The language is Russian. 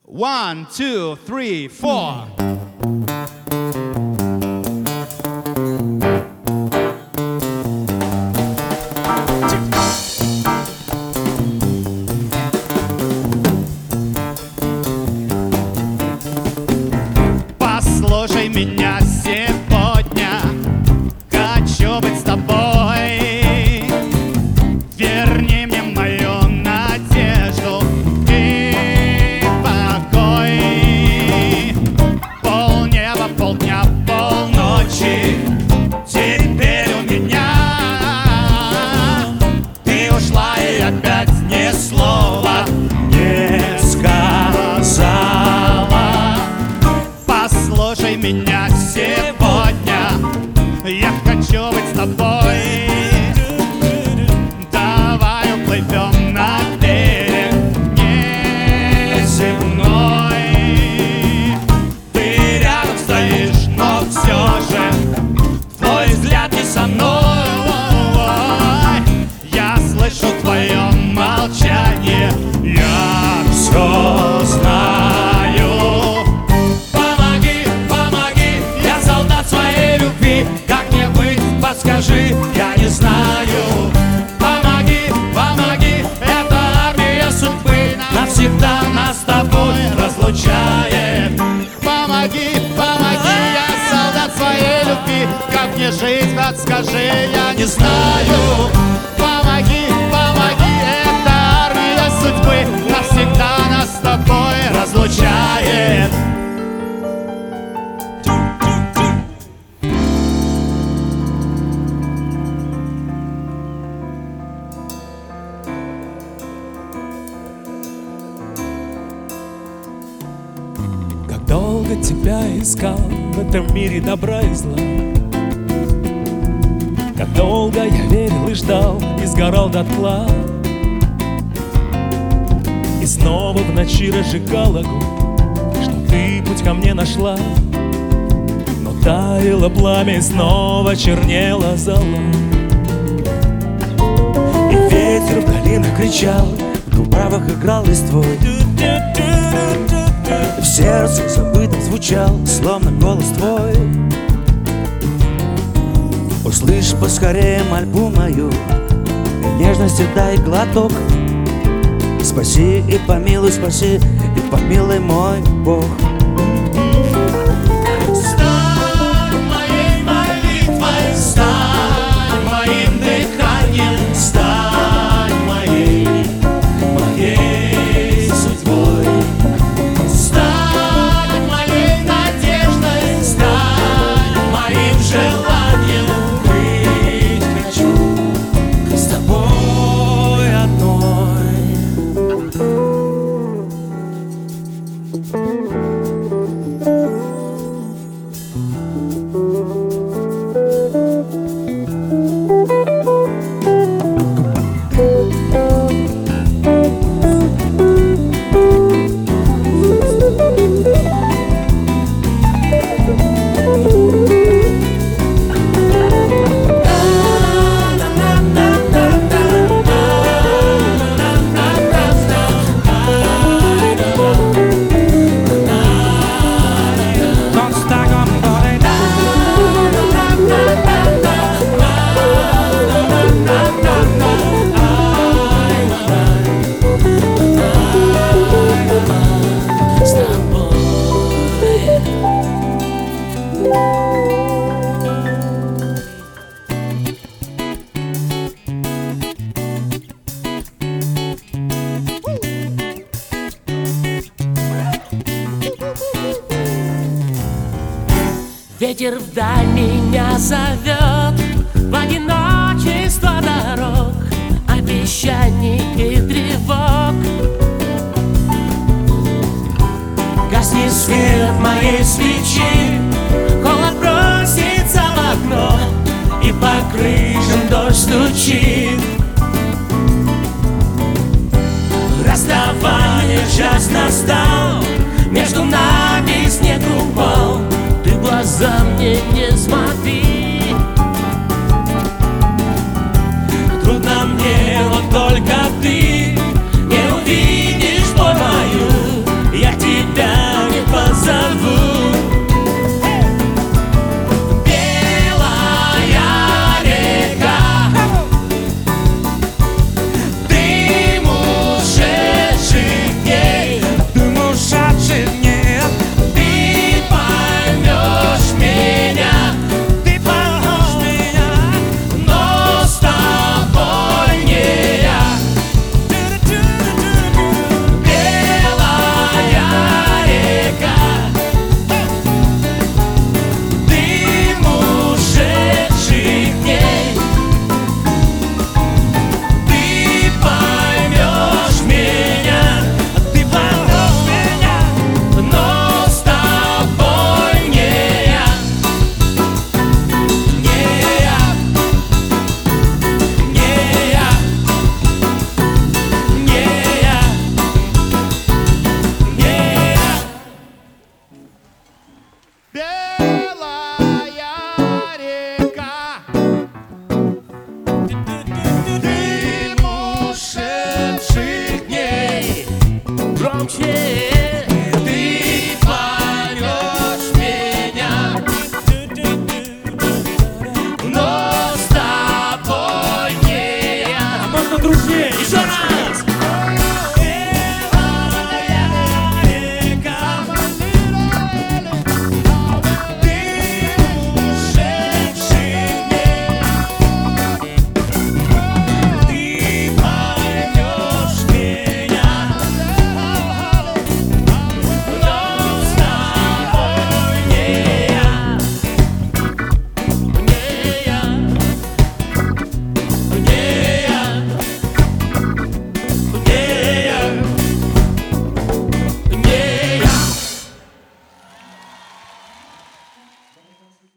1, 2, 3, 4. Послушай меня сегодня, хочу быть с тобой. Верни мне мою надежду и покой. Полнеба, полдня, полночи теперь у меня. Ты ушла и опять ни слова не сказала. Послушай меня сегодня, я хочу быть с тобой. Давай уплывем на берег неземной. Ты рядом стоишь, но все же твой взгляд не со мной. Я слышу твое молчание, я все знаю. Помоги, помоги, я солдат своей любви. Как мне быть, подскажи, я не знаю. Помоги, помоги, это армия судьбы навсегда нас с тобой разлучает. Помоги, помоги, я солдат своей любви. Как мне жить, подскажи, я не знаю. Помоги, помоги, это армия судьбы навсегда нас с тобой разлучает. Как долго тебя искал в этом мире добра и зла. Как долго я верил и ждал, и сгорал дотла. И снова в ночи разжигал огонь, что ты путь ко мне нашла. Но таяло пламя, и снова чернела зола. И ветер в долинах кричал, в дубравах играл листвой. В сердце забытым звучал, словно голос твой. Услышь поскорее мольбу мою, и нежности дай глоток. Спаси и помилуй, спаси и помилуй, мой Бог. Стань моей молитвой, стань моим дыханием, стань моей судьбой. Стань моей надеждой, стань моим желанием. Быть хочу с тобой одной. Ветер вдаль меня зовет, в одиночество дорог, обещаний и тревог. Гаснет свет моей свечи, холод бросится в окно, и по крышам дождь стучит. Расставание, час настал, между нами снег упал. Ты в глаза мне не смотри. Трудно мне, вот только ты не увидишь боль мою. Я к тебе тебе.